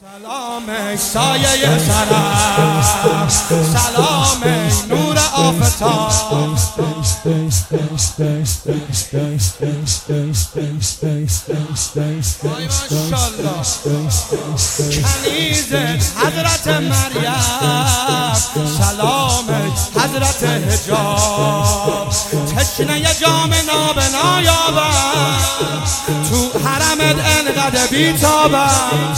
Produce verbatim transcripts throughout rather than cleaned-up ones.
سلام سایه سرم، سلام نور آفتاب، وای ماشاءالله کنیز حضرت مریم، سلام حضرت حجاب، تشنه جام نابنا یابم، تو حرمت انقدر بیتابم.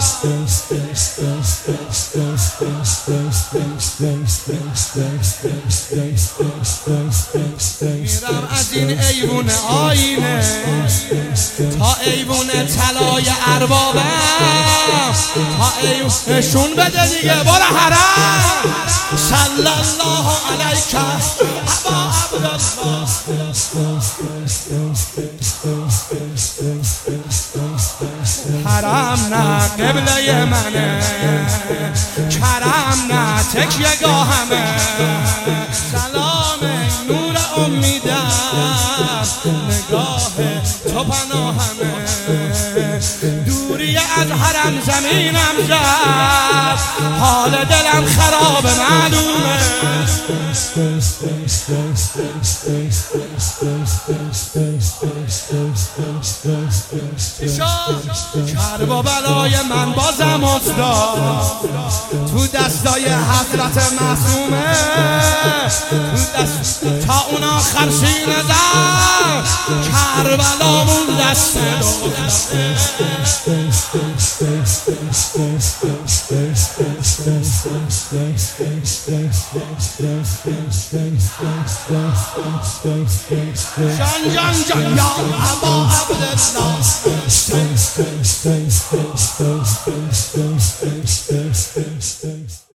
میرم از این ایوون آینه تا ایوون طلای اربابم، تا ایوون نشون بده دیگه برو حرم. صلی الله علیک ابا عبدالله. حرم نه قبله منه، کرم نه تکیه گاهمه، سلام نور امیدم، نگاه تو پناهمه، دوری از حرم زمینم زد، حال دلم خراب معلومه. کرب و بلای من بازم افتاد تو دستای حضرت معصومه، تو دست تا اون آخر سینه زد، کربلامون دست دو دسته. جان جان جان یا ابا عبدالله.